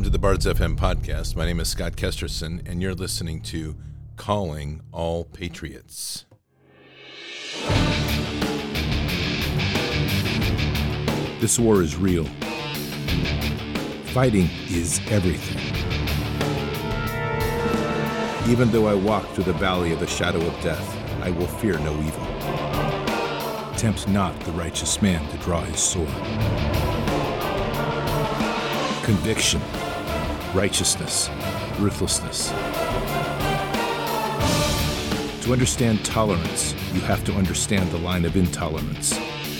to the Bards FM podcast. My name is Scott Kesterson, and you're listening to Calling All Patriots. This war is real. Fighting is everything. Even though I walk through the valley of the shadow of death, I will fear no evil. Tempt not the righteous man to draw his sword. Conviction, righteousness, ruthlessness. To understand tolerance, you have to understand the line of intolerance.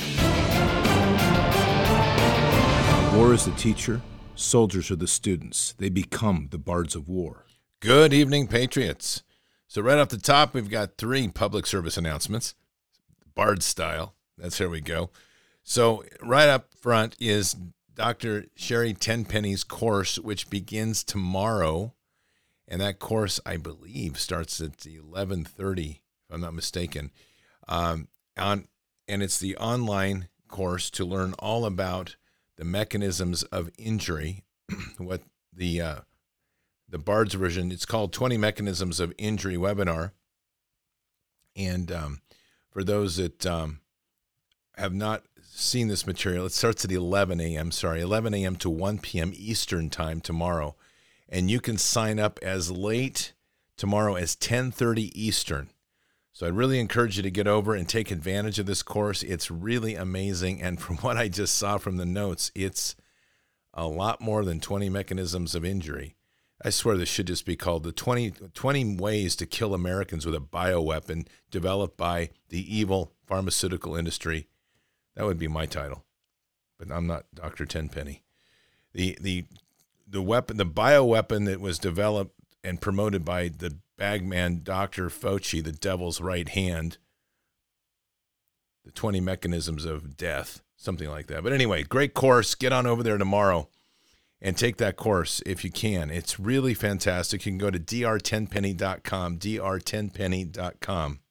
War is the teacher, soldiers are the students. They become the bards of war. Good evening, Patriots. So right off the top, we've got 3 public service announcements, Bard style. That's here we go. So right up front is Dr. Sherry Tenpenny's course, which begins tomorrow. And that course, I believe, starts at 11:30, if I'm not mistaken. And it's the online course to learn all about the mechanisms of injury, what the Bard's version, it's called 20 Mechanisms of Injury webinar. And for those that have not seen this material, it starts at 11 a.m. to 1 p.m. Eastern time tomorrow. And you can sign up as late tomorrow as 10:30 Eastern. So I really encourage you to get over and take advantage of this course. It's really amazing. And from what I just saw from the notes, it's a lot more than 20 mechanisms of injury. I swear this should just be called the 20 ways to kill Americans with a bioweapon developed by the evil pharmaceutical industry. That would be my title, but I'm not Dr. Tenpenny. The weapon, the bioweapon that was developed and promoted by the bagman Dr. Fauci, the devil's right hand, the 20 mechanisms of death, something like that. But anyway, great course. Get on over there tomorrow and take that course if you can. It's really fantastic. You can go to drtenpenny.com, drtenpenny.com.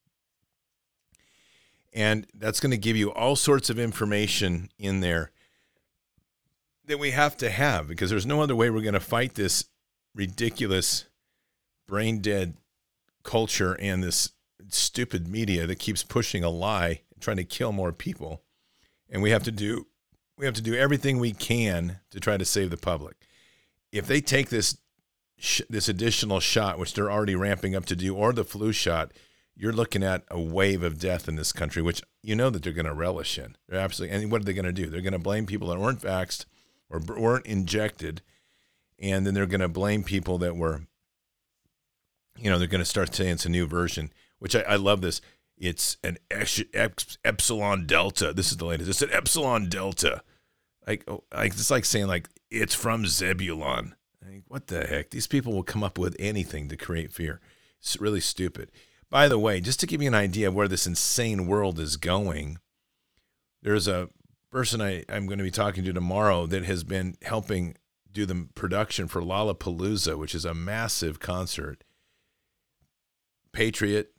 And that's going to give you all sorts of information in there that we have to have, because there's no other way we're going to fight this ridiculous brain-dead culture and this stupid media that keeps pushing a lie and trying to kill more people. And we have to do everything we can to try to save the public. If they take this additional shot, which they're already ramping up to do, or the flu shot, you're looking at a wave of death in this country, which you know that they're going to relish in. They're absolutely. And what are they going to do? They're going to blame people that weren't vaxxed or weren't injected, and then they're going to blame people that were, they're going to start saying it's a new version, which I love this. It's an epsilon delta. This is the latest. It's an epsilon delta. It's like saying it's from Zebulon. What the heck? These people will come up with anything to create fear. It's really stupid. By the way, just to give you an idea of where this insane world is going, there's a person I'm going to be talking to tomorrow that has been helping do the production for Lollapalooza, which is a massive concert. Patriot,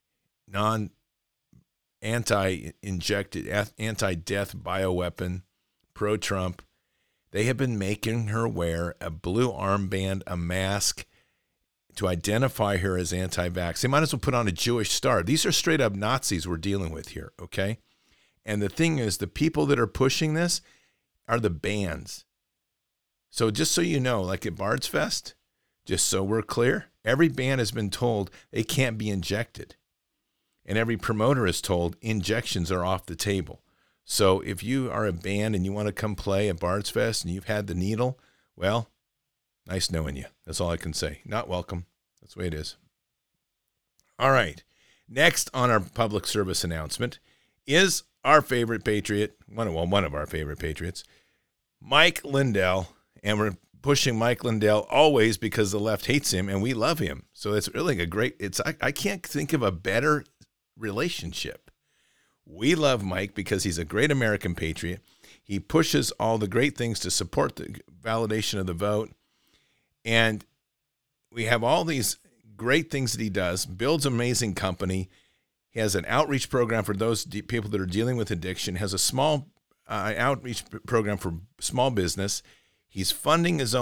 anti-injected, anti-death bioweapon, pro-Trump. They have been making her wear a blue armband, a mask, to identify her as anti-vax. They might as well put on a Jewish star. These are straight up Nazis we're dealing with here, okay? And the thing is, the people that are pushing this are the bands. So just so you know, like at Bards Fest, just so we're clear, every band has been told they can't be injected. And every promoter is told injections are off the table. So if you are a band and you want to come play at Bards Fest and you've had the needle, well, nice knowing you. That's all I can say. Not welcome. That's the way it is. All right. Next on our public service announcement is our favorite patriot, one of our favorite patriots, Mike Lindell. And we're pushing Mike Lindell always because the left hates him and we love him. So it's really I can't think of a better relationship. We love Mike because he's a great American patriot. He pushes all the great things to support the validation of the vote. And we have all these great things that he does, builds an amazing company. He has an outreach program for those people that are dealing with addiction, has a small outreach program for small business. He's funding his own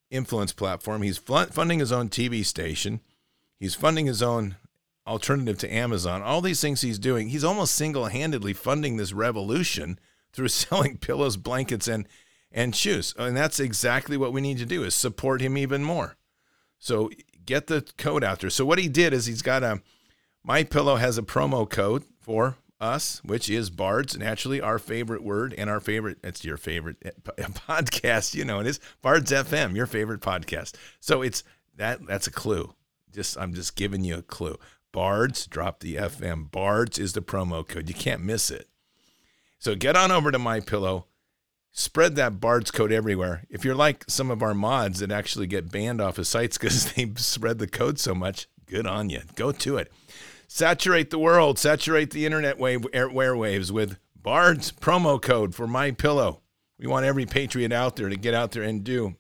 influence platform. He's funding his own TV station. He's funding his own alternative to Amazon. All these things he's doing. He's almost single-handedly funding this revolution through selling pillows, blankets, and shoes. And that's exactly what we need to do, is support him even more. So get the code out there. So what he did is he's got MyPillow has a promo code for us, which is BARDS, naturally our favorite word and our favorite, it's your favorite podcast, you know, it is BARDS FM, your favorite podcast. So it's that's a clue. I'm just giving you a clue. BARDS, drop the FM. BARDS is the promo code. You can't miss it. So get on over to MyPillow. Spread that BARDS code everywhere. If you're like some of our mods that actually get banned off of sites because they spread the code so much, good on you. Go to it. Saturate the world. Saturate the internet airwaves with BARDS promo code for MyPillow. We want every patriot out there to get out there and do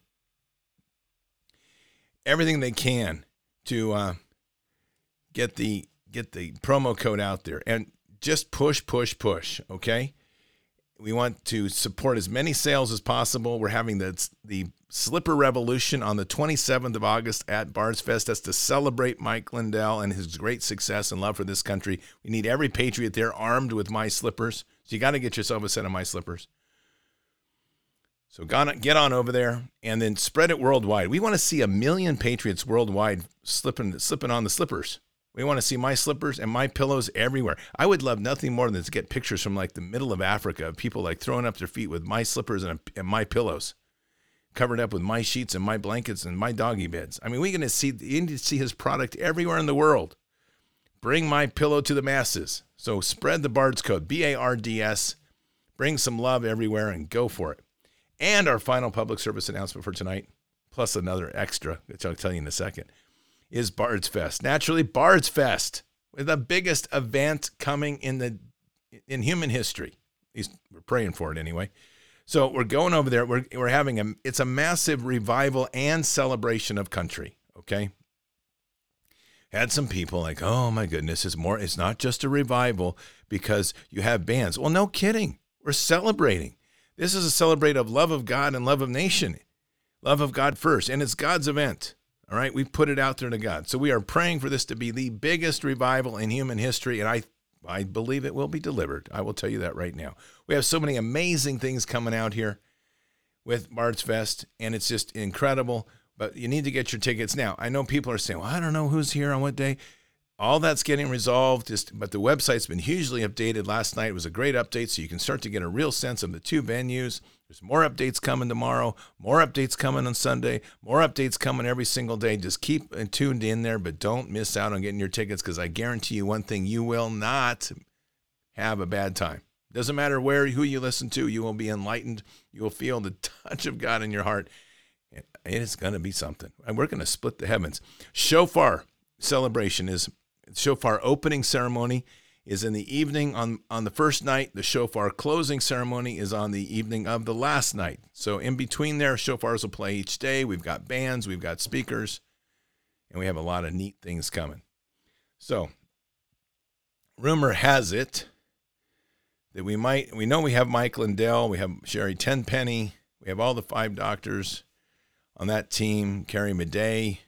everything they can to get the promo code out there. And just push, okay? We want to support as many sales as possible. We're having the Slipper Revolution on the 27th of August at Bards Fest. That's to celebrate Mike Lindell and his great success and love for this country. We need every patriot there armed with My Slippers. So you got to get yourself a set of My Slippers. So get on over there and then spread it worldwide. We want to see 1 million patriots worldwide slipping on the slippers. We want to see My Slippers and My Pillows everywhere. I would love nothing more than to get pictures from like the middle of Africa of people like throwing up their feet with My Slippers and My Pillows, covered up with My Sheets and My Blankets and My Doggy Beds. I mean, you need to see his product everywhere in the world. Bring MyPillow to the masses. So spread the BARDS code, BARDS. Bring some love everywhere and go for it. And our final public service announcement for tonight, plus another extra, which I'll tell you in a second, is Bards Fest. Naturally, Bards Fest, with the biggest event coming in human history. We're praying for it anyway. So we're going over there. We're having it's a massive revival and celebration of country. Okay. Had some people like, oh my goodness, it's not just a revival because you have bands. Well, no kidding. We're celebrating. This is a celebration of love of God and love of nation. Love of God first. And it's God's event. All right, we put it out there to God. So we are praying for this to be the biggest revival in human history, and I believe it will be delivered. I will tell you that right now. We have so many amazing things coming out here with Bards Fest, and it's just incredible, but you need to get your tickets now. I know people are saying, well, I don't know who's here on what day. All that's getting resolved, but the website's been hugely updated. Last night was a great update, so you can start to get a real sense of the two venues. There's more updates coming tomorrow, more updates coming on Sunday, more updates coming every single day. Just keep tuned in there, but don't miss out on getting your tickets because I guarantee you one thing, you will not have a bad time. Doesn't matter who you listen to, you will be enlightened. You will feel the touch of God in your heart. It is going to be something. And we're going to split the heavens. Shofar opening ceremony is in the evening on the first night. The shofar closing ceremony is on the evening of the last night. So in between there, shofars will play each day. We've got bands, we've got speakers, and we have a lot of neat things coming. So rumor has it that we know we have Mike Lindell, we have Sherry Tenpenny, we have all the 5 doctors on that team, Carrie Madej,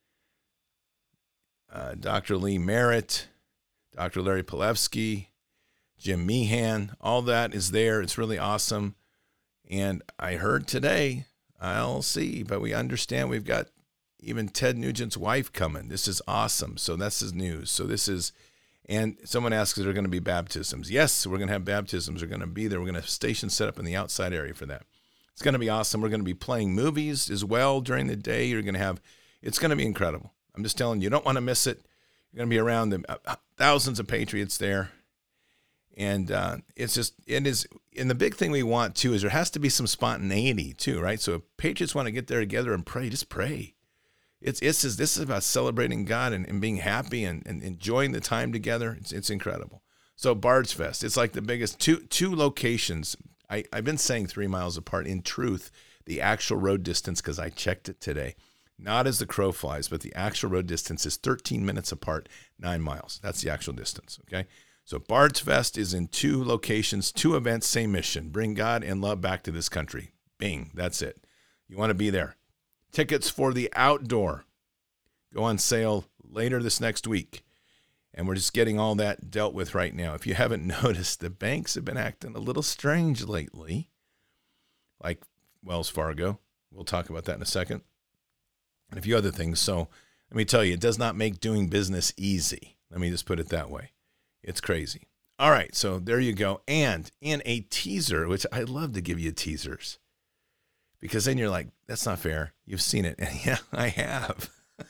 Dr. Lee Merritt, Dr. Larry Pilevsky, Jim Meehan, all that is there. It's really awesome. And I heard today, I'll see, but we understand we've got even Ted Nugent's wife coming. This is awesome. So that's his news. So and someone asks, are there going to be baptisms? Yes, we're going to have baptisms. We're going to be there. We're going to have stations set up in the outside area for that. It's going to be awesome. We're going to be playing movies as well during the day. It's going to be incredible. I'm just telling you, you don't want to miss it. You're going to be around thousands of patriots there. And it is, and the big thing we want too is there has to be some spontaneity too, right? So if patriots want to get there together and pray, just pray. This is about celebrating God and being happy and enjoying the time together. It's incredible. So Bards Fest, it's like the biggest two locations. I've been saying 3 miles apart. In truth, the actual road distance, because I checked it today, not as the crow flies, but the actual road distance is 13 minutes apart, 9 miles. That's the actual distance, okay? So Bards Fest is in 2 locations, 2 events, same mission. Bring God and love back to this country. Bing, that's it. You want to be there. Tickets for the outdoor go on sale later this next week. And we're just getting all that dealt with right now. If you haven't noticed, the banks have been acting a little strange lately, like Wells Fargo. We'll talk about that in a second. And a few other things. So let me tell you, it does not make doing business easy. Let me just put it that way. It's crazy. All right, so there you go. And in a teaser, which I love to give you teasers, because then you're like, that's not fair. You've seen it. And yeah, I have.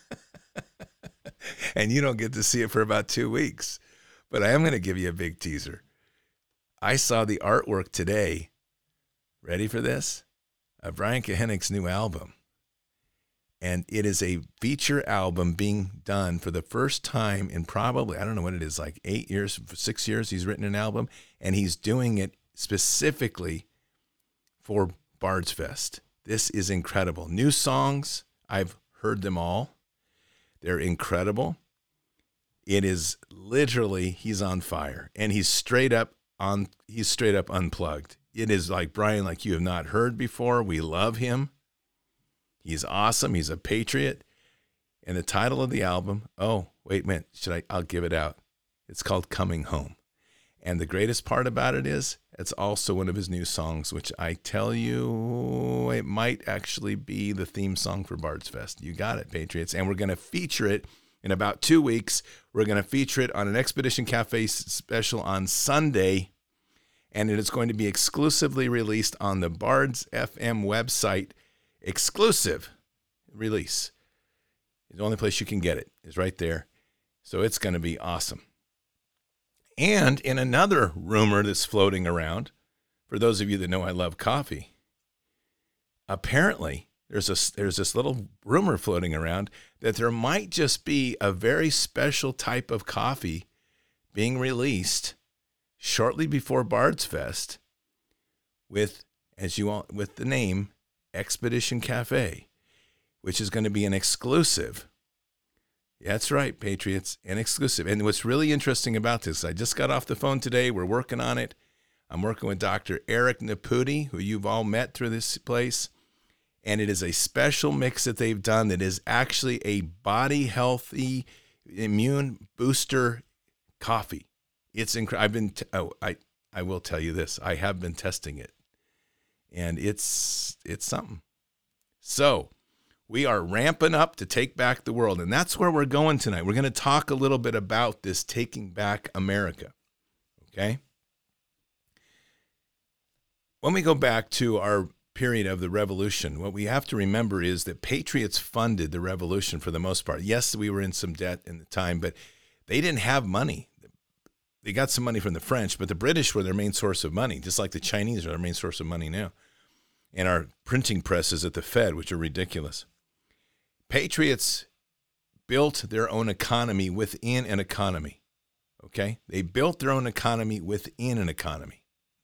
And you don't get to see it for about 2 weeks. But I am going to give you a big teaser. I saw the artwork today. Ready for this? Of Brian Kohenig's new album. And it is a feature album being done for the first time in probably, I don't know what it is, like 8 years, 6 years he's written an album. And he's doing it specifically for Bard's Fest. This is incredible. New songs, I've heard them all. They're incredible. It is literally, he's on fire. And he's straight up unplugged. It is like Brian, like you have not heard before. We love him. He's awesome. He's a patriot. And the title of the album, oh, wait a minute, I'll give it out. It's called Coming Home. And the greatest part about it is it's also one of his new songs, which I tell you, it might actually be the theme song for Bard's Fest. You got it, Patriots. And we're going to feature it in about 2 weeks. We're going to feature it on an Expedition Cafe special on Sunday. And it is going to be exclusively released on the Bards FM website. Exclusive release. The only place you can get it is right there. So it's going to be awesome. And in another rumor that's floating around, for those of you that know I love coffee, apparently there's this little rumor floating around that there might just be a very special type of coffee being released shortly before Bard's Fest with the name Expedition Cafe, which is going to be an exclusive. That's right, Patriots, an exclusive. And what's really interesting about this, I just got off the phone today. We're working on it. I'm working with Dr. Eric Naputi, who you've all met through this place. And it is a special mix that they've done that is actually a body healthy immune booster coffee. It's incredible. I will tell you this. I have been testing it. And it's something. So we are ramping up to take back the world. And that's where we're going tonight. We're going to talk a little bit about this Taking Back America. Okay? When we go back to our period of the revolution, what we have to remember is that patriots funded the revolution for the most part. Yes, we were in some debt in the time, but they didn't have money. They got some money from the French, but the British were their main source of money, just like the Chinese are their main source of money now. And our printing presses at the Fed, which are ridiculous. Patriots built their own economy within an economy, okay? They built their own economy within an economy.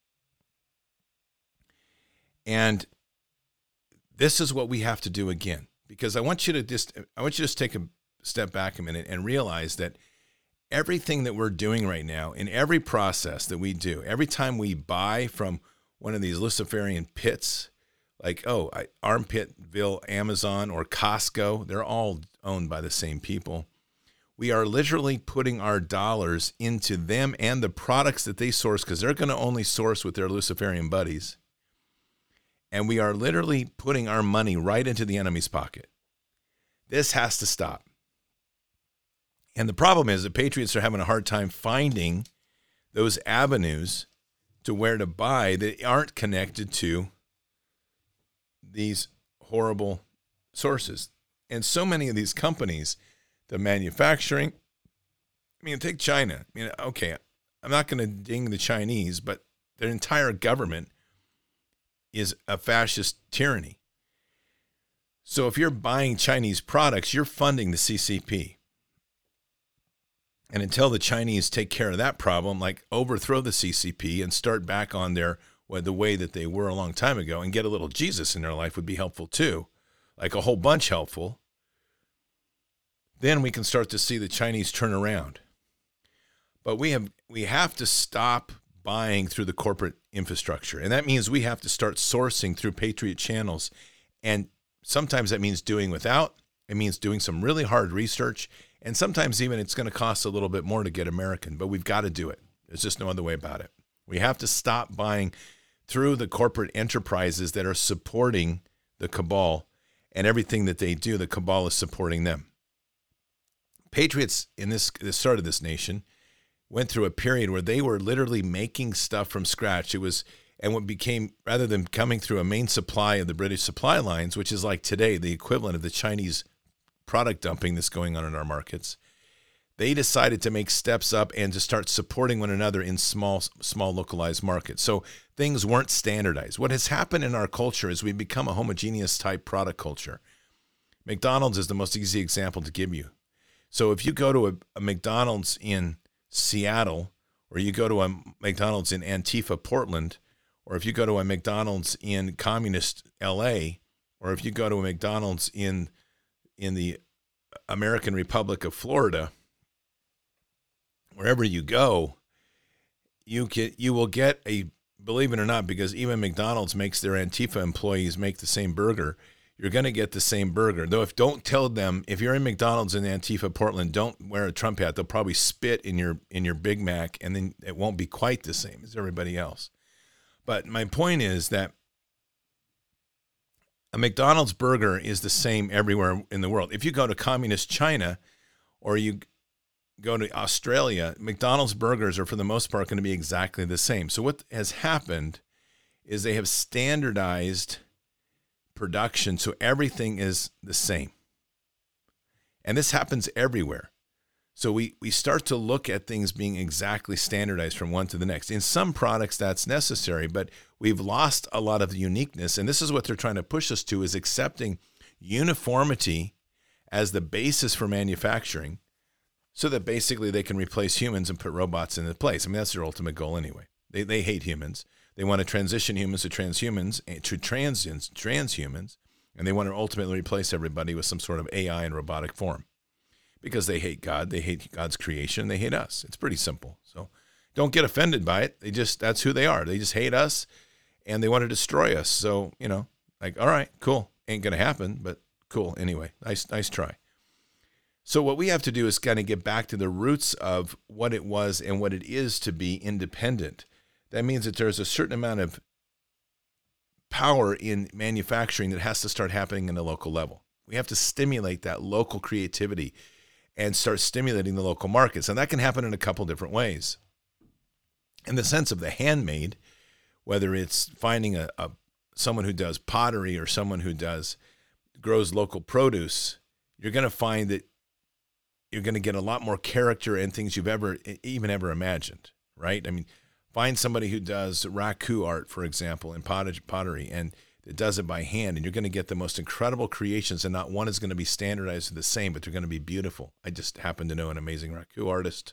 And this is what we have to do again, because I want you to just take a step back a minute and realize that everything that we're doing right now, in every process that we do, every time we buy from one of these Luciferian pits, like, Armpitville, Amazon, or Costco, they're all owned by the same people. We are literally putting our dollars into them and the products that they source, because they're going to only source with their Luciferian buddies. And we are literally putting our money right into the enemy's pocket. This has to stop. And the problem is that patriots are having a hard time finding those avenues to where to buy that aren't connected to these horrible sources. And so many of these companies, the manufacturing, take China. Okay, I'm not going to ding the Chinese, but their entire government is a fascist tyranny. So if you're buying Chinese products, you're funding the CCP. And until the Chinese take care of that problem, like overthrow the CCP and start back on the way that they were a long time ago, and get a little Jesus in their life would be helpful too, like a whole bunch helpful, then we can start to see the Chinese turn around. But we have to stop buying through the corporate infrastructure. And that means we have to start sourcing through Patriot channels and sometimes that means doing without. It means doing some really hard research. And sometimes even it's going to cost a little bit more to get American, but we've got to do it. There's just no other way about it. We have to stop buying through the corporate enterprises that are supporting the cabal, and everything that they do, the cabal is supporting them. Patriots in the start of this nation went through a period where they were literally making stuff from scratch. It was, and what became, rather than coming through a main supply of the British supply lines, which is like today, the equivalent of the Chinese product dumping that's going on in our markets, they decided to make steps up and to start supporting one another in small localized markets. So things weren't standardized. What has happened in our culture is we've become a homogeneous type product culture. McDonald's is the most easy example to give you. So if you go to a McDonald's in Seattle, or you go to a McDonald's in Antifa, Portland, or if you go to a McDonald's in communist LA, or if you go to a McDonald's in the American Republic of Florida, wherever you go, you will get a, believe it or not, because even McDonald's makes their Antifa employees make the same burger, you're going to get the same burger. Though don't tell them, if you're in McDonald's in Antifa, Portland, don't wear a Trump hat. They'll probably spit in your Big Mac, and then it won't be quite the same as everybody else. But my point is that a McDonald's burger is the same everywhere in the world. If you go to communist China, or you go to Australia, McDonald's burgers are for the most part going to be exactly the same. So what has happened is they have standardized production so everything is the same. And this happens everywhere. So we start to look at things being exactly standardized from one to the next. In some products that's necessary, but we've lost a lot of the uniqueness. And this is what they're trying to push us to, is accepting uniformity as the basis for manufacturing, so that basically they can replace humans and put robots in their place. I mean, that's their ultimate goal anyway. They hate humans. They want to transition humans to transhumans, to transhumans, and they want to ultimately replace everybody with some sort of AI and robotic form, because they hate God, they hate God's creation, they hate us. It's pretty simple. So don't get offended by it. That's who they are. They just hate us, and they want to destroy us. So, like, all right, cool. Ain't going to happen, but cool. Anyway, nice try. So what we have to do is kind of get back to the roots of what it was and what it is to be independent. That means that there's a certain amount of power in manufacturing that has to start happening in the local level. We have to stimulate that local creativity and start stimulating the local markets. And that can happen in a couple different ways. In the sense of the handmade, whether it's finding someone who does pottery or someone who grows local produce, you're going to find that you're going to get a lot more character and things you've ever imagined, right? I mean, find somebody who does raku art, for example, in pottery, and it does it by hand, and you're going to get the most incredible creations, and not one is going to be standardized the same, but they're going to be beautiful. I just happen to know an amazing raku artist,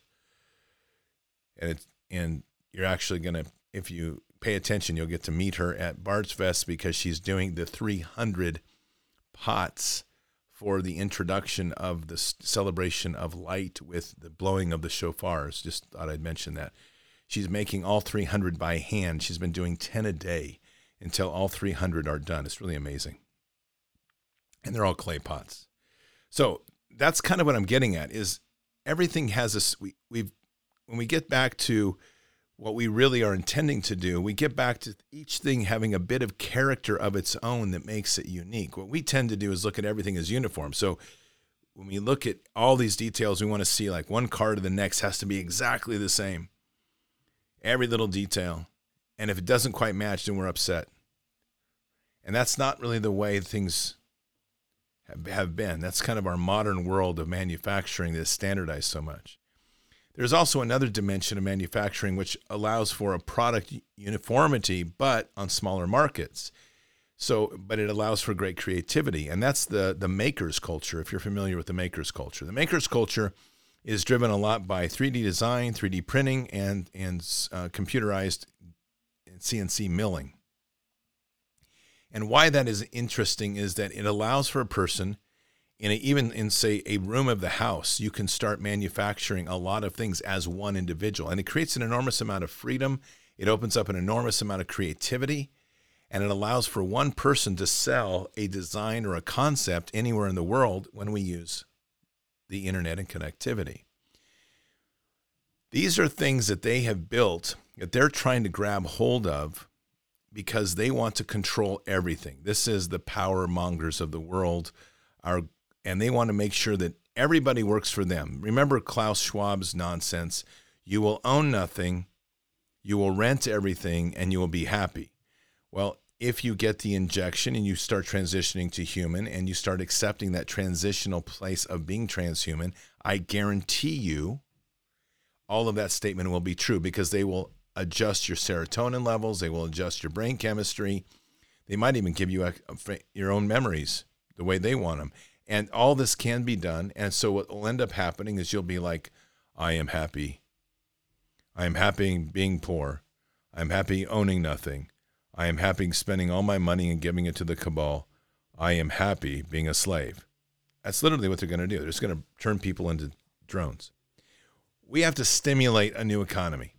and you're actually going to, if you pay attention, you'll get to meet her at Bard's Fest, because she's doing the 300 pots for the introduction of the celebration of light with the blowing of the shofars. Just thought I'd mention that. She's making all 300 by hand. She's been doing 10 a day until all 300 are done. It's really amazing. And they're all clay pots. So that's kind of what I'm getting at, is everything has this, when we get back to what we really are intending to do, we get back to each thing having a bit of character of its own that makes it unique. What we tend to do is look at everything as uniform. So when we look at all these details, we want to see like one car to the next has to be exactly the same. Every little detail. And if it doesn't quite match, then we're upset. And that's not really the way things have been. That's kind of our modern world of manufacturing that is standardized so much. There's also another dimension of manufacturing which allows for a product uniformity, but on smaller markets. But it allows for great creativity, and that's the maker's culture, if you're familiar with the maker's culture. The maker's culture is driven a lot by 3D design, 3D printing, and computerized CNC milling. And why that is interesting is that it allows for a person, even in, say, a room of the house, you can start manufacturing a lot of things as one individual. And it creates an enormous amount of freedom. It opens up an enormous amount of creativity. And it allows for one person to sell a design or a concept anywhere in the world when we use the internet and connectivity. These are things that they have built that they're trying to grab hold of because they want to control everything. This is the power mongers of the world, and they want to make sure that everybody works for them. Remember Klaus Schwab's nonsense. You will own nothing, you will rent everything, and you will be happy. Well, if you get the injection and you start transitioning to human and you start accepting that transitional place of being transhuman, I guarantee you all of that statement will be true because they will adjust your serotonin levels. They will adjust your brain chemistry. They might even give you your own memories the way they want them. And all this can be done. And so what will end up happening is you'll be like, I am happy. I am happy being poor. I am happy owning nothing. I am happy spending all my money and giving it to the cabal. I am happy being a slave. That's literally what they're going to do. They're just going to turn people into drones. We have to stimulate a new economy.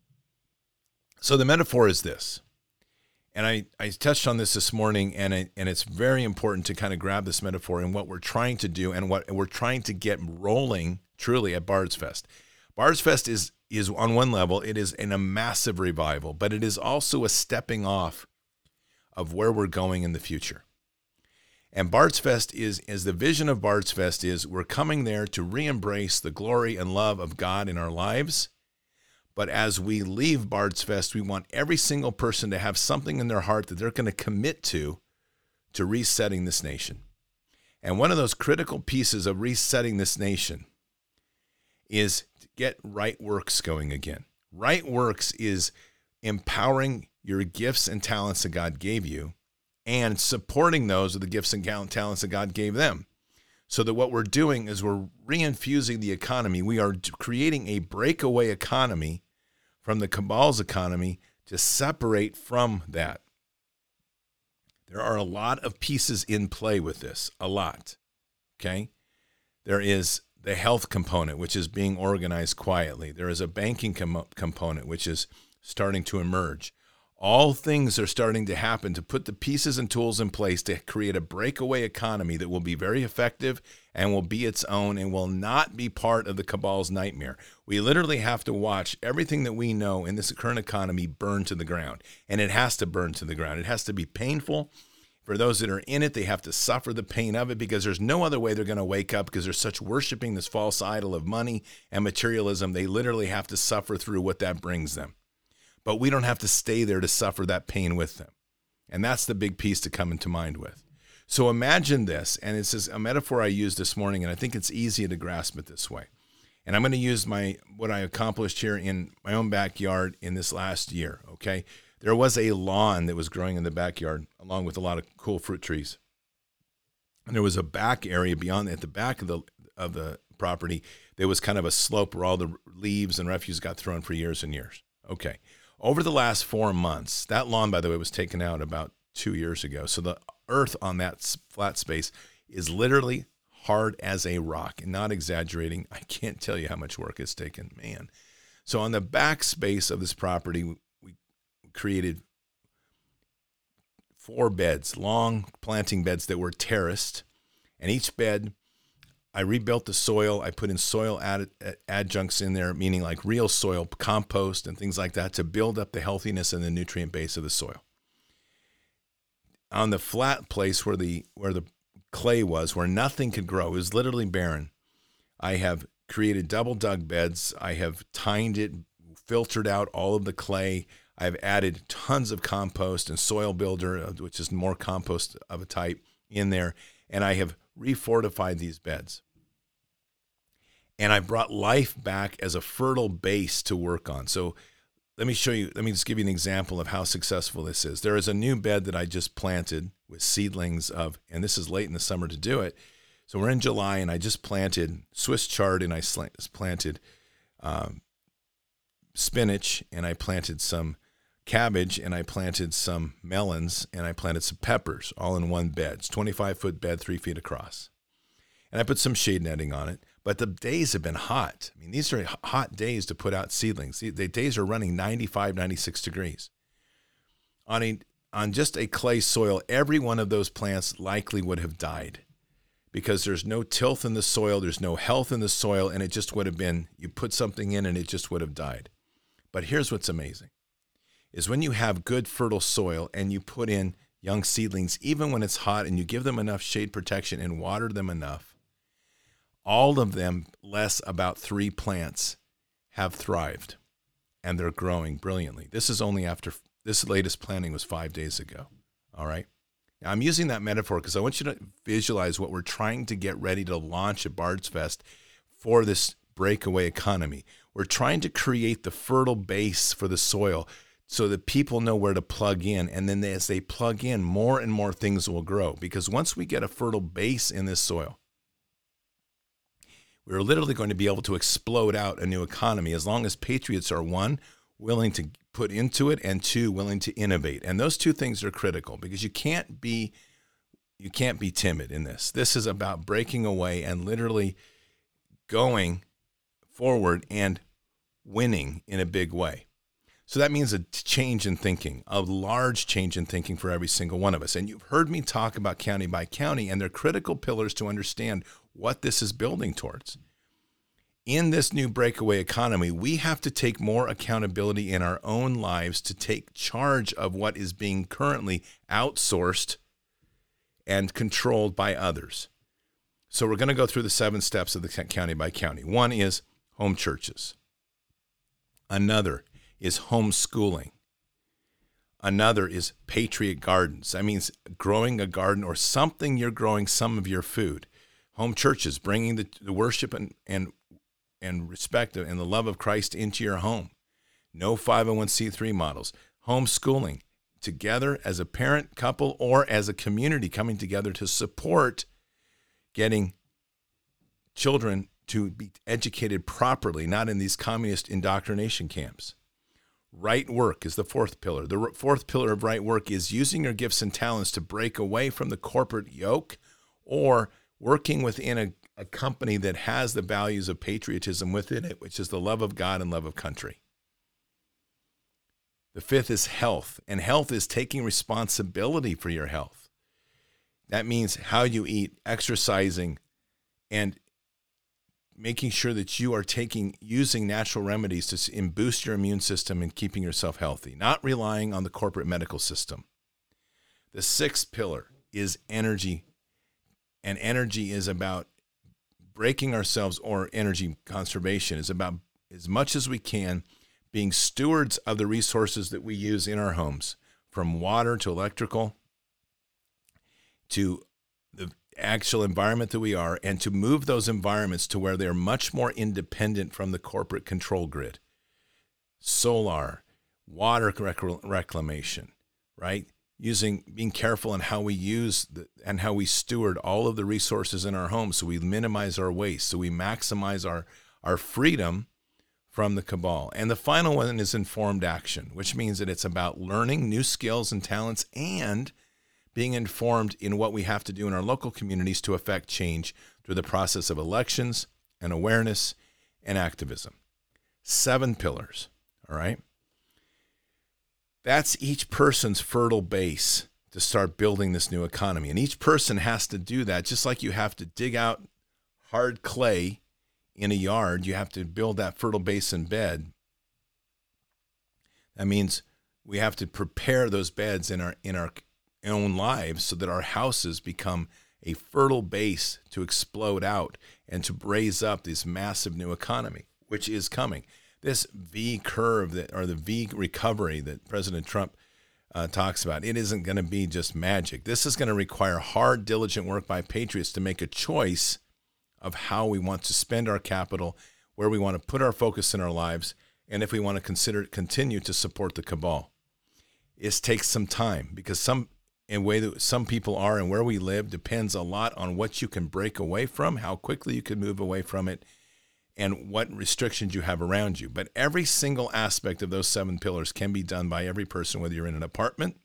So the metaphor is this. And I touched on this morning, and it's very important to kind of grab this metaphor and what we're trying to do and what we're trying to get rolling truly at Bard's Fest. Bard's Fest is on one level, it is in a massive revival, but it is also a stepping off of where we're going in the future. And Bard's Fest is the vision of Bard's Fest is we're coming there to re-embrace the glory and love of God in our lives. But as we leave Bard's Fest, we want every single person to have something in their heart that they're going to commit to resetting this nation. And one of those critical pieces of resetting this nation is to get right works going again. Right works is empowering your gifts and talents that God gave you and supporting those with the gifts and talents that God gave them. So that what we're doing is we're reinfusing the economy. We are creating a breakaway economy from the cabal's economy to separate from that. There are a lot of pieces in play with this, a lot, okay? There is the health component, which is being organized quietly. There is a banking component, which is starting to emerge. All things are starting to happen to put the pieces and tools in place to create a breakaway economy that will be very effective and will be its own and will not be part of the cabal's nightmare. We literally have to watch everything that we know in this current economy burn to the ground, and it has to burn to the ground. It has to be painful. For those that are in it, they have to suffer the pain of it because there's no other way they're going to wake up because they're such worshiping this false idol of money and materialism. They literally have to suffer through what that brings them. But we don't have to stay there to suffer that pain with them. And that's the big piece to come into mind with. So imagine this, and it's a metaphor I used this morning, and I think it's easy to grasp it this way. And I'm going to use what I accomplished here in my own backyard in this last year, okay? There was a lawn that was growing in the backyard along with a lot of cool fruit trees. And there was a back area beyond at the back of the property. There was kind of a slope where all the leaves and refuse got thrown for years and years. Okay. Over the last 4 months, that lawn, by the way, was taken out about 2 years ago. So the earth on that flat space is literally hard as a rock. And not exaggerating, I can't tell you how much work it's taken, man. So on the back space of this property, we created 4 beds, long planting beds that were terraced. And each bed, I rebuilt the soil. I put in soil adjuncts in there, meaning like real soil, compost and things like that to build up the healthiness and the nutrient base of the soil. On the flat place where the clay was, where nothing could grow, it was literally barren. I have created double dug beds. I have tined it, filtered out all of the clay. I've added tons of compost and soil builder, which is more compost of a type in there. And I have refortified these beds. And I brought life back as a fertile base to work on. So let me just give you an example of how successful this is. There is a new bed that I just planted with seedlings of, and this is late in the summer to do it. So we're in July, and I just planted Swiss chard, and I planted spinach, and I planted some cabbage, and I planted some melons, and I planted some peppers, all in one bed. It's 25-foot bed, 3 feet across. And I put some shade netting on it. But the days have been hot. I mean, these are hot days to put out seedlings. The days are running 95, 96 degrees. On on just a clay soil, every one of those plants likely would have died because there's no tilth in the soil, there's no health in the soil, and it just would have been, you put something in and it just would have died. But here's what's amazing, is when you have good fertile soil and you put in young seedlings, even when it's hot, and you give them enough shade protection and water them enough, all of them, less about 3 plants, have thrived, and they're growing brilliantly. This is only after, this latest planting was 5 days ago, all right? Now, I'm using that metaphor because I want you to visualize what we're trying to get ready to launch at Bard's Fest for this breakaway economy. We're trying to create the fertile base for the soil so that people know where to plug in, and then as they plug in, more and more things will grow. Because once we get a fertile base in this soil, we're literally going to be able to explode out a new economy as long as patriots are, 1, willing to put into it, and 2, willing to innovate. And those 2 things are critical because you can't be timid in this. This is about breaking away and literally going forward and winning in a big way. So that means a change in thinking, a large change in thinking for every single one of us. And you've heard me talk about county by county, and they're critical pillars to understand what this is building towards. In this new breakaway economy, we have to take more accountability in our own lives to take charge of what is being currently outsourced and controlled by others. So we're going to go through the 7 steps of the county by county. 1 is home churches. Another is homeschooling. Another is Patriot Gardens. That means growing a garden or something you're growing some of your food. Home churches, bringing the worship and respect and the love of Christ into your home. No 501c3 models. Homeschooling, together as a parent couple or as a community coming together to support getting children to be educated properly, not in these communist indoctrination camps. Right work is the 4th pillar. The 4th pillar of right work is using your gifts and talents to break away from the corporate yoke or working within a company that has the values of patriotism within it, which is the love of God and love of country. The 5th is health, and health is taking responsibility for your health. That means how you eat, exercising, and making sure that you are using natural remedies to boost your immune system and keeping yourself healthy, not relying on the corporate medical system. The 6th pillar is energy, and energy is about breaking ourselves, or energy conservation is about, as much as we can, being stewards of the resources that we use in our homes, from water to electrical to the actual environment that we are, and to move those environments to where they're much more independent from the corporate control grid. Solar, water reclamation, right? Being careful in how we use and how we steward all of the resources in our homes, so we minimize our waste, so we maximize our freedom from the cabal. And the final one is informed action, which means that it's about learning new skills and talents and being informed in what we have to do in our local communities to affect change through the process of elections and awareness and activism. 7 pillars, all right? That's each person's fertile base to start building this new economy. And each person has to do that, just like you have to dig out hard clay in a yard, you have to build that fertile base in bed. That means we have to prepare those beds in our own lives so that our houses become a fertile base to explode out and to raise up this massive new economy, which is coming. This V curve or the V recovery that President Trump talks about, it isn't going to be just magic. This is going to require hard, diligent work by patriots to make a choice of how we want to spend our capital, where we want to put our focus in our lives, and if we want to continue to support the cabal. It takes some time because some people are and where we live depends a lot on what you can break away from, how quickly you can move away from it, and what restrictions you have around you. But every single aspect of those 7 pillars can be done by every person, whether you're in an apartment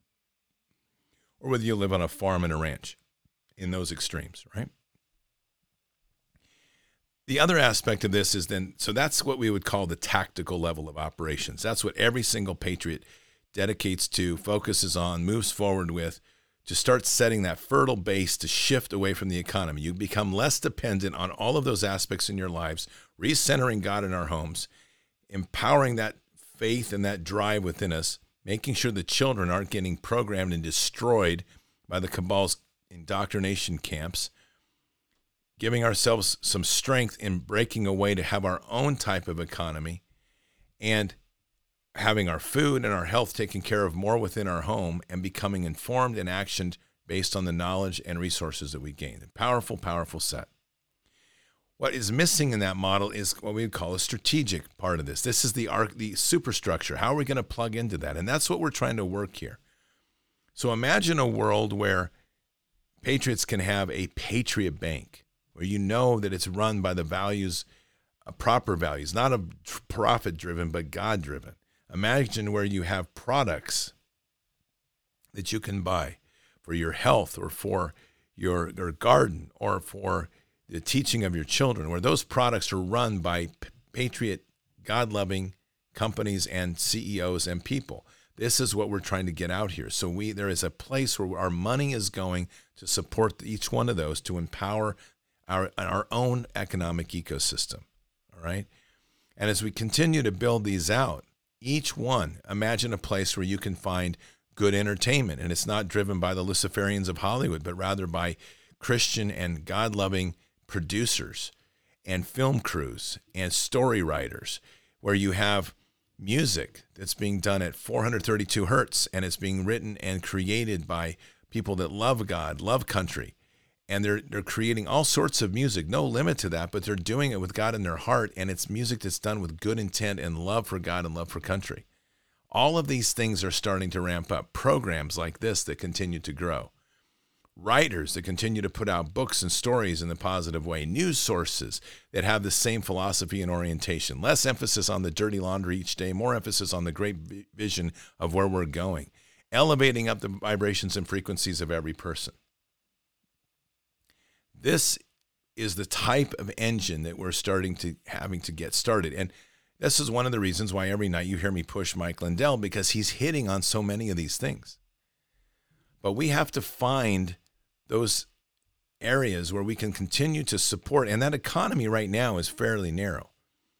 or whether you live on a farm and a ranch, in those extremes, right? The other aspect of this is so that's what we would call the tactical level of operations. That's what every single patriot dedicates to, focuses on, moves forward with, to start setting that fertile base to shift away from the economy. You become less dependent on all of those aspects in your lives, recentering God in our homes, empowering that faith and that drive within us, making sure the children aren't getting programmed and destroyed by the cabal's indoctrination camps, giving ourselves some strength in breaking away to have our own type of economy, and having our food and our health taken care of more within our home, and becoming informed and actioned based on the knowledge and resources that we gain. A powerful, powerful set. What is missing in that model is what we would call a strategic part of this. This is the superstructure. How are we going to plug into that? And that's what we're trying to work here. So imagine a world where patriots can have a patriot bank, where you know that it's run by the values, proper values, not a profit-driven, but God-driven. Imagine where you have products that you can buy for your health or for your garden or for the teaching of your children, where those products are run by patriot, God-loving companies and CEOs and people. This is what we're trying to get out here. So there is a place where our money is going to support each one of those, to empower our own economic ecosystem. All right? And as we continue to build these out, each one, imagine a place where you can find good entertainment, and it's not driven by the Luciferians of Hollywood, but rather by Christian and God-loving producers and film crews and story writers, where you have music that's being done at 432 hertz, and it's being written and created by people that love God, love country, and they're creating all sorts of music, no limit to that, but they're doing it with God in their heart, and it's music that's done with good intent and love for God and love for country. All of these things are starting to ramp up. Programs like this that continue to grow. Writers that continue to put out books and stories in the positive way. News sources that have the same philosophy and orientation. Less emphasis on the dirty laundry each day, more emphasis on the great vision of where we're going. Elevating up the vibrations and frequencies of every person. This is the type of engine that we're having to get started. And this is one of the reasons why every night you hear me push Mike Lindell, because he's hitting on so many of these things. But we have to find those areas where we can continue to support. And that economy right now is fairly narrow.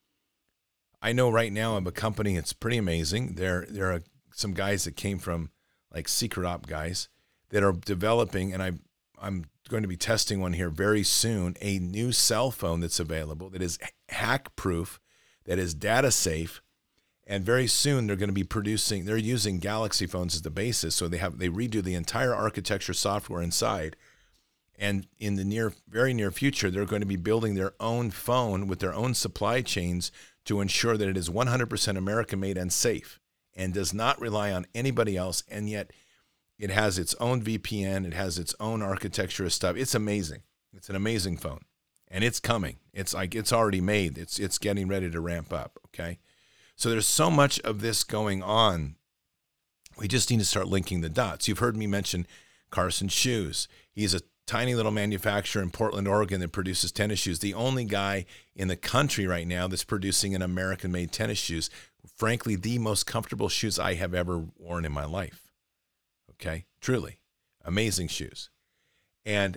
I know right now of a company, it's pretty amazing. There are some guys that came from like secret op guys that are developing, and I'm going to be testing one here very soon, a new cell phone that's available that is hack proof, that is data safe, and very soon they're going to be they're using Galaxy phones as the basis, so they redo the entire architecture software inside, and in the very near future they're going to be building their own phone with their own supply chains to ensure that it is 100% American made and safe and does not rely on anybody else, and yet it has its own VPN. It has its own architecture of stuff. It's amazing. It's an amazing phone, and it's coming. It's already made. It's getting ready to ramp up. Okay, so there's so much of this going on. We just need to start linking the dots. You've heard me mention Carson Shoes. He's a tiny little manufacturer in Portland, Oregon that produces tennis shoes. The only guy in the country right now that's producing an American-made tennis shoes. Frankly, the most comfortable shoes I have ever worn in my life. Okay, truly amazing shoes. And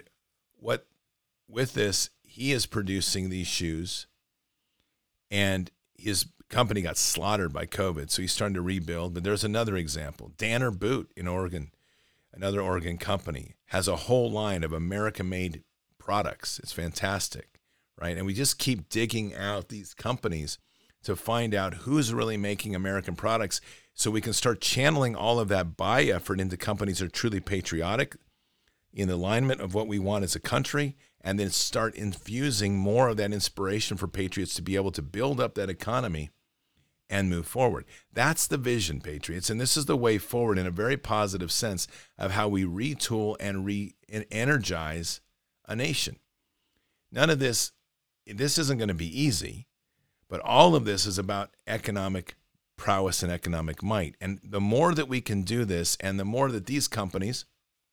with this, he is producing these shoes, and his company got slaughtered by COVID, so he's starting to rebuild. But there's another example. Danner Boot in Oregon, another Oregon company, has a whole line of American-made products. It's fantastic, right? And we just keep digging out these companies to find out who's really making American products, so we can start channeling all of that buy effort into companies that are truly patriotic, in alignment of what we want as a country, and then start infusing more of that inspiration for patriots to be able to build up that economy and move forward. That's the vision, patriots, and this is the way forward in a very positive sense of how we retool and re-energize a nation. None of this isn't going to be easy, but all of this is about economic prowess and economic might. And the more that we can do this, and the more that these companies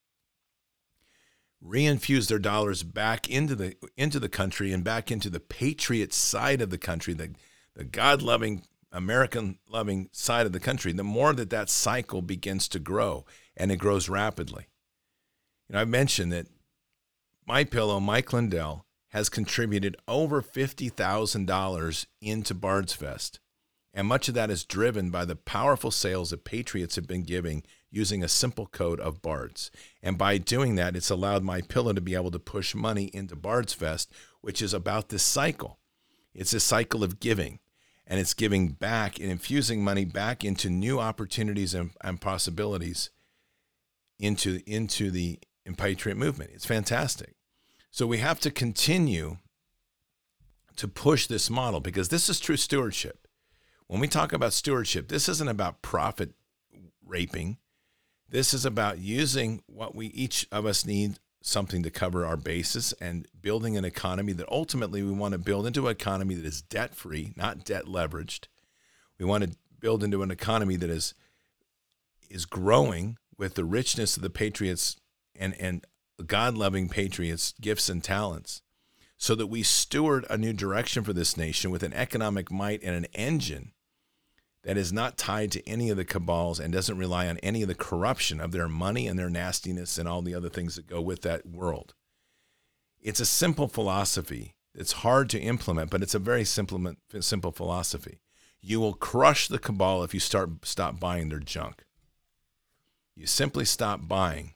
reinfuse their dollars back into the country and back into the patriot side of the country, the God-loving American-loving side of the country, the more that cycle begins to grow, and it grows rapidly. I've mentioned that MyPillow, Mike Lindell, has contributed over $50,000 into Bard's Fest, and much of that is driven by the powerful sales that Patriots have been giving using a simple code of BARDS. And by doing that, it's allowed MyPillow to be able to push money into Bard's Fest, which is about this cycle. It's a cycle of giving, and it's giving back and infusing money back into new opportunities and possibilities into the Patriot movement. It's fantastic. So we have to continue to push this model, because this is true stewardship. When we talk about stewardship, this isn't about profit raping. This is about using what each of us need, something to cover our bases, and building an economy that ultimately we want to build into an economy that is debt-free, not debt-leveraged. We want to build into an economy that is growing with the richness of the Patriots and God-loving Patriots' gifts and talents, so that we steward a new direction for this nation with an economic might and an engine that is not tied to any of the cabals and doesn't rely on any of the corruption of their money and their nastiness and all the other things that go with that world. It's a simple philosophy. It's hard to implement, but it's a very simple philosophy. You will crush the cabal if you stop buying their junk. You simply stop buying,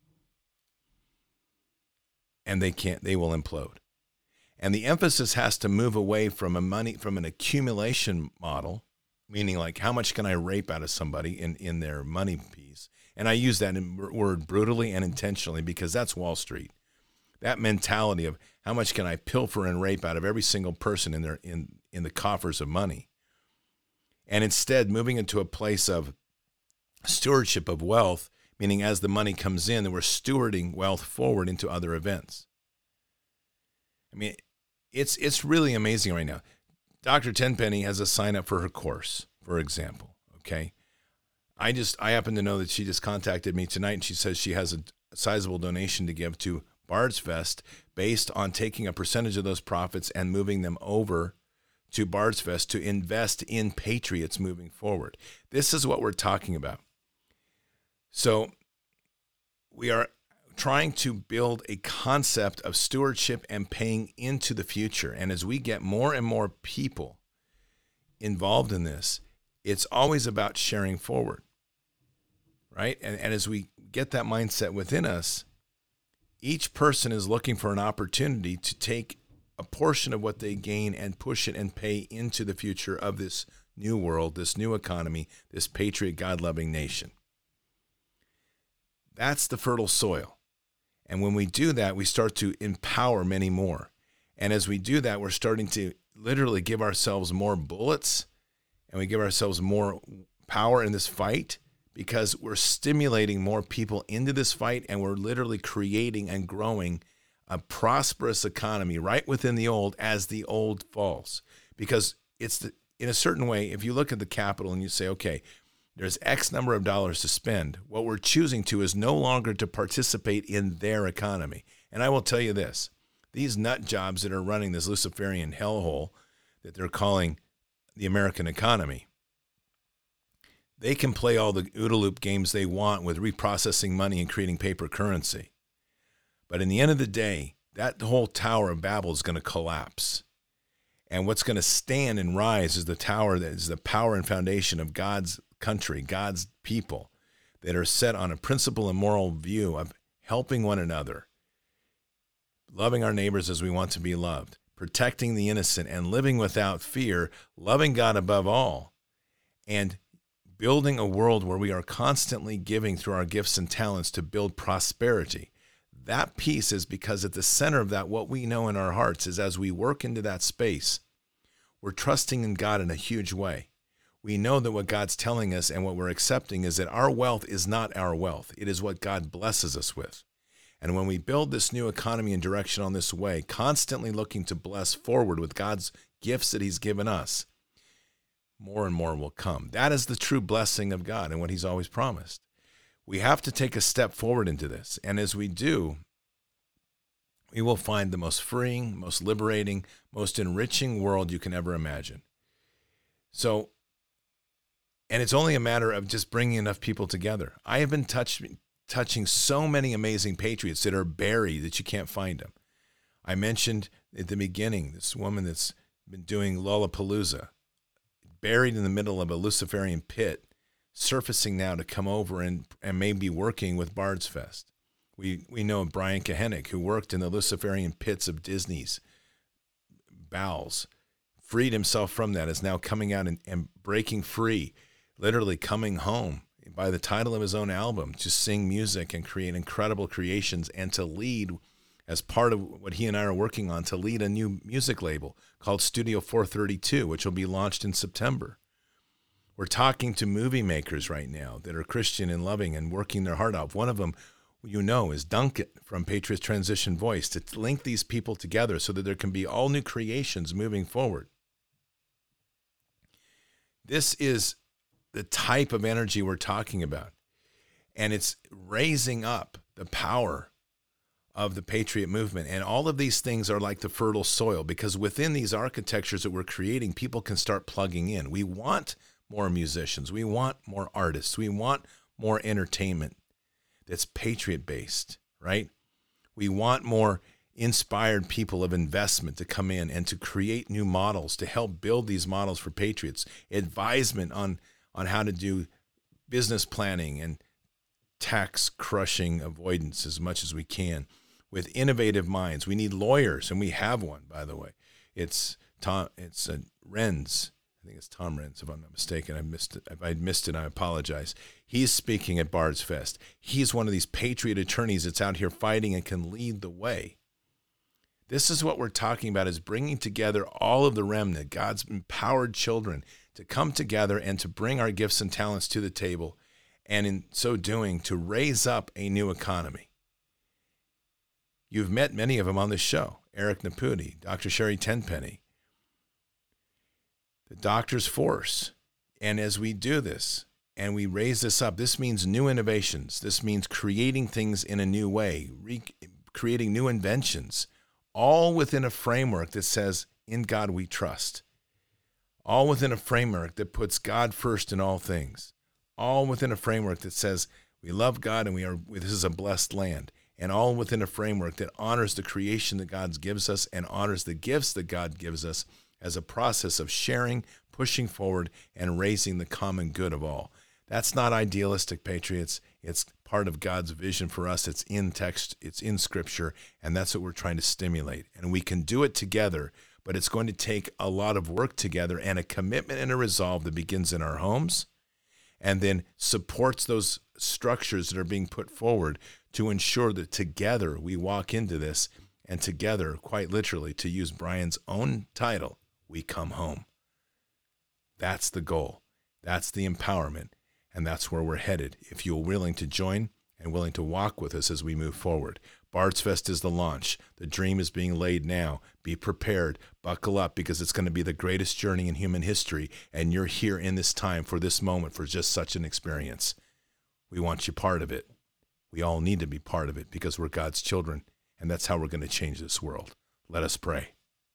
and they will implode. And the emphasis has to move away from an accumulation model, meaning like, how much can I rape out of somebody in their money piece? And I use that word brutally and intentionally, because that's Wall Street. That mentality of how much can I pilfer and rape out of every single person in the coffers of money. And instead moving into a place of stewardship of wealth, meaning as the money comes in, that we're stewarding wealth forward into other events. I mean, it's really amazing right now. Dr. Tenpenny has a sign up for her course, for example. Okay. I happen to know that she just contacted me tonight, and she says she has a sizable donation to give to Bard's Fest based on taking a percentage of those profits and moving them over to Bard's Fest to invest in Patriots moving forward. This is what we're talking about. So we are trying to build a concept of stewardship and paying into the future. And as we get more and more people involved in this, it's always about sharing forward, right? And as we get that mindset within us, each person is looking for an opportunity to take a portion of what they gain and push it and pay into the future of this new world, this new economy, this patriot, God-loving nation. That's the fertile soil. And when we do that, we start to empower many more. And as we do that, we're starting to literally give ourselves more bullets, and we give ourselves more power in this fight, because we're stimulating more people into this fight, and we're literally creating and growing a prosperous economy right within the old as the old falls. Because in a certain way, if you look at the capital and you say, okay, there's X number of dollars to spend, what we're choosing to is no longer to participate in their economy. And I will tell you this, these nut jobs that are running this Luciferian hellhole that they're calling the American economy, they can play all the OODA loop games they want with reprocessing money and creating paper currency. But in the end of the day, that whole Tower of Babel is going to collapse. And what's going to stand and rise is the tower that is the power and foundation of God's country, God's people, that are set on a principle and moral view of helping one another, loving our neighbors as we want to be loved, protecting the innocent, and living without fear, loving God above all, and building a world where we are constantly giving through our gifts and talents to build prosperity. That piece is because at the center of that, what we know in our hearts is as we work into that space, we're trusting in God in a huge way. We know that what God's telling us and what we're accepting is that our wealth is not our wealth. It is what God blesses us with. And when we build this new economy and direction on this way, constantly looking to bless forward with God's gifts that he's given us, more and more will come. That is the true blessing of God and what he's always promised. We have to take a step forward into this. And as we do, we will find the most freeing, most liberating, most enriching world you can ever imagine. So And it's only a matter of just bringing enough people together. I have been touching so many amazing patriots that are buried that you can't find them. I mentioned at the beginning this woman that's been doing Lollapalooza, buried in the middle of a Luciferian pit, surfacing now to come over and maybe working with Bard's Fest. We know Brian Kohenig, who worked in the Luciferian pits of Disney's bowels, freed himself from that, is now coming out and breaking free, literally coming home by the title of his own album, to sing music and create incredible creations and to lead, as part of what he and I are working on, to lead a new music label called Studio 432, which will be launched in September. We're talking to movie makers right now that are Christian and loving and working their heart out. One of them, is Duncan from Patriots Transition Voice, to link these people together so that there can be all new creations moving forward. This is the type of energy we're talking about. And it's raising up the power of the Patriot movement. And all of these things are like the fertile soil, because within these architectures that we're creating, people can start plugging in. We want more musicians. We want more artists. We want more entertainment that's Patriot-based, right? We want more inspired people of investment to come in and to create new models, to help build these models for Patriots, advisement on how to do business planning and tax crushing avoidance as much as we can with innovative minds. We need lawyers, and we have one, by the way. It's Renz. I think it's Tom Renz, if I'm not mistaken. If I missed it, I apologize. He's speaking at Bard's Fest. He's one of these patriot attorneys that's out here fighting and can lead the way. This is what we're talking about, is bringing together all of the remnant, God's empowered children, to come together and to bring our gifts and talents to the table, and in so doing, to raise up a new economy. You've met many of them on this show. Eric Naputi, Dr. Sherry Tenpenny, the Doctor's Force. And as we do this and we raise this up, this means new innovations. This means creating things in a new way, creating new inventions, all within a framework that says, in God we trust. All within a framework that puts God first in all things. All within a framework that says we love God and this is a blessed land. And all within a framework that honors the creation that God gives us and honors the gifts that God gives us as a process of sharing, pushing forward, and raising the common good of all. That's not idealistic, Patriots. It's part of God's vision for us. It's in text, it's in Scripture, and that's what we're trying to stimulate. And we can do it together, but it's going to take a lot of work together and a commitment and a resolve that begins in our homes and then supports those structures that are being put forward to ensure that together we walk into this, and together, quite literally, to use Brian's own title, we come home. That's the goal. That's the empowerment. And that's where we're headed, if you're willing to join and willing to walk with us as we move forward. Bard's Fest is the launch. The dream is being laid now. Be prepared. Buckle up, because it's going to be the greatest journey in human history, and you're here in this time for this moment for just such an experience. We want you part of it. We all need to be part of it because we're God's children, and that's how we're going to change this world. Let us pray.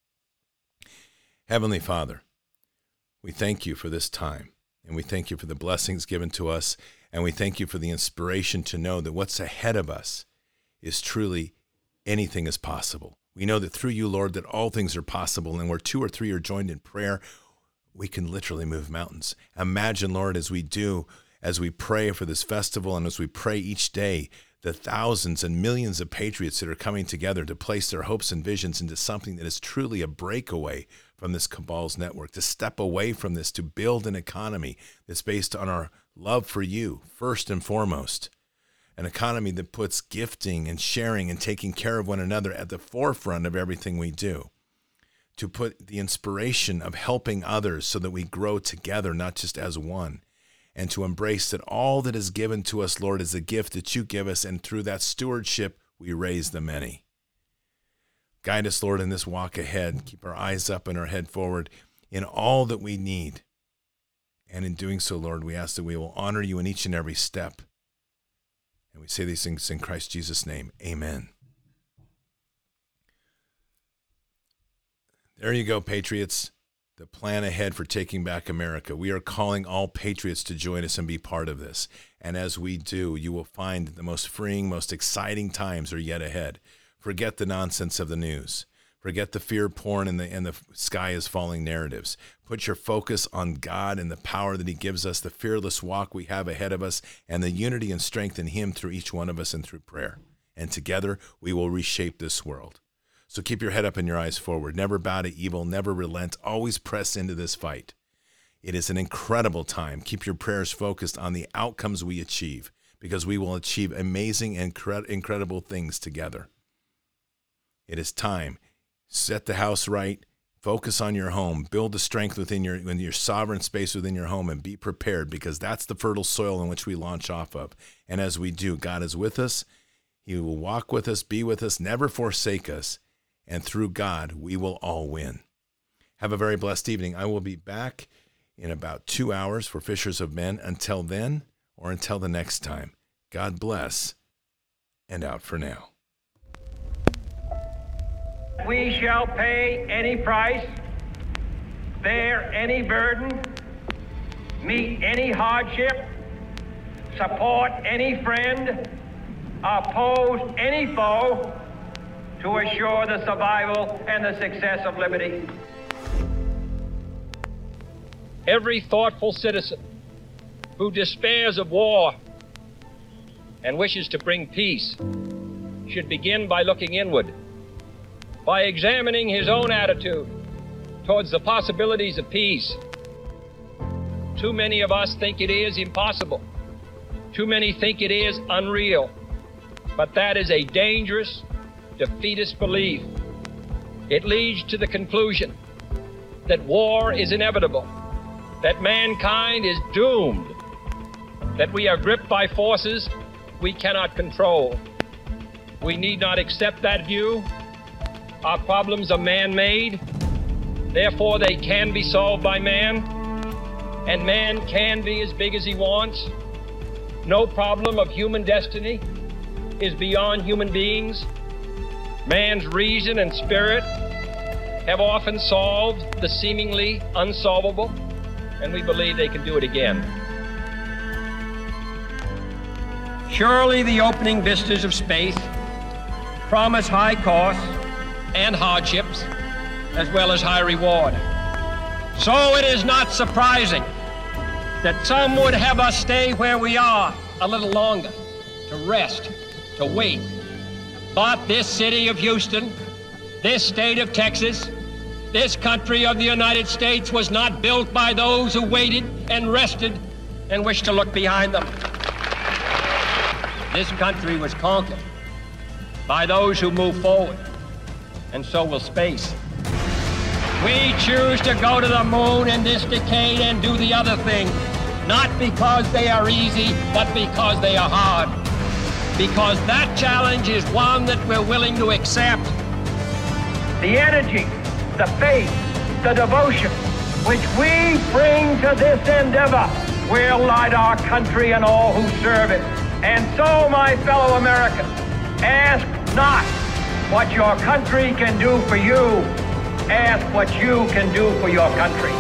Heavenly Father, we thank you for this time, and we thank you for the blessings given to us, and we thank you for the inspiration to know that what's ahead of us is truly anything is possible. We know that through you, Lord, that all things are possible, and where 2 or 3 are joined in prayer, we can literally move mountains. Imagine, Lord, as we pray for this festival and as we pray each day, the thousands and millions of patriots that are coming together to place their hopes and visions into something that is truly a breakaway from this cabal's network, to step away from this, to build an economy that's based on our love for you, first and foremost. An economy that puts gifting and sharing and taking care of one another at the forefront of everything we do. To put the inspiration of helping others so that we grow together, not just as one. And to embrace that all that is given to us, Lord, is a gift that you give us, and through that stewardship, we raise the many. Guide us, Lord, in this walk ahead. Keep our eyes up and our head forward in all that we need. And in doing so, Lord, we ask that we will honor you in each and every step. And we say these things in Christ Jesus' name. Amen. There you go, Patriots. the plan ahead for taking back America. We are calling all patriots to join us and be part of this. And as we do, you will find the most freeing, most exciting times are yet ahead. Forget the nonsense of the news. Forget the fear porn and the sky is falling narratives. Put your focus on God and the power that he gives us, the fearless walk we have ahead of us, and the unity and strength in him through each one of us and through prayer. And together, we will reshape this world. So keep your head up and your eyes forward. Never bow to evil, never relent, always press into this fight. It is an incredible time. Keep your prayers focused on the outcomes we achieve, because we will achieve amazing and incredible things together. It is time. Set the house right. Focus on your home. Build the strength within your sovereign space within your home, and be prepared, because that's the fertile soil in which we launch off of. And as we do, God is with us. He will walk with us, be with us, never forsake us. And through God, we will all win. Have a very blessed evening. I will be back in about 2 hours for Fishers of Men. Until then, or until the next time, God bless, and out for now. We shall pay any price, bear any burden, meet any hardship, support any friend, oppose any foe, to assure the survival and the success of liberty. Every thoughtful citizen who despairs of war and wishes to bring peace should begin by looking inward, by examining his own attitude towards the possibilities of peace. Too many of us think it is impossible. Too many think it is unreal. But that is a dangerous, defeatist belief. It leads to the conclusion that war is inevitable, that mankind is doomed, that we are gripped by forces we cannot control. We need not accept that view. Our problems are man-made, therefore they can be solved by man, and man can be as big as he wants. No problem of human destiny is beyond human beings. Man's reason and spirit have often solved the seemingly unsolvable, and we believe they can do it again. Surely the opening vistas of space promise high costs and hardships, as well as high reward. So it is not surprising that some would have us stay where we are a little longer, to rest, to wait. But this city of Houston, this state of Texas, this country of the United States was not built by those who waited and rested and wished to look behind them. This country was conquered by those who move forward, and so will space. We choose to go to the moon in this decade and do the other thing, not because they are easy, but because they are hard. Because that challenge is one that we're willing to accept. The energy, the faith, the devotion which we bring to this endeavor will light our country and all who serve it. And so, my fellow Americans, ask not what your country can do for you, ask what you can do for your country.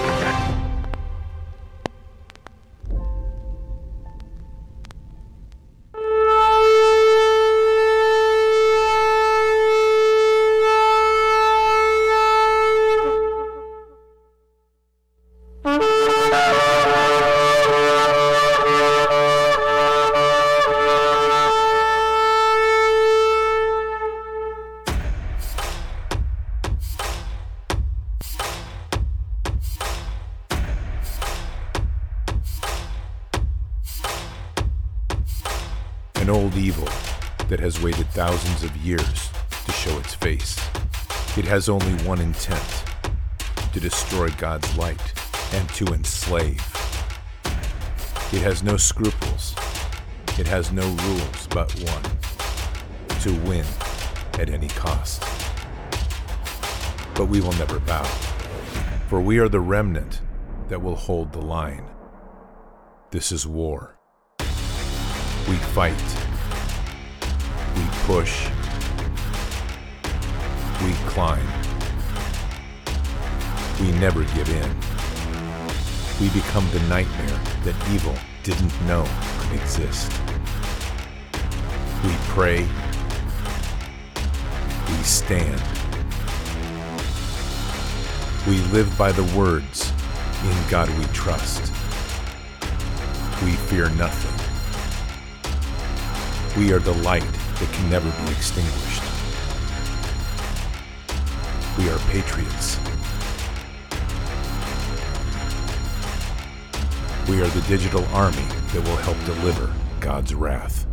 An old evil that has waited thousands of years to show its face. It has only one intent: to destroy God's light and to enslave. It has no scruples. It has no rules but one: to win at any cost. But we will never bow, for we are the remnant that will hold the line. This is war. We fight. We push. We climb. We never give in. We become the nightmare that evil didn't know could exist. We pray. We stand. We live by the words, "In God we trust." We fear nothing. We are the light that can never be extinguished. We are patriots. We are the digital army that will help deliver God's wrath.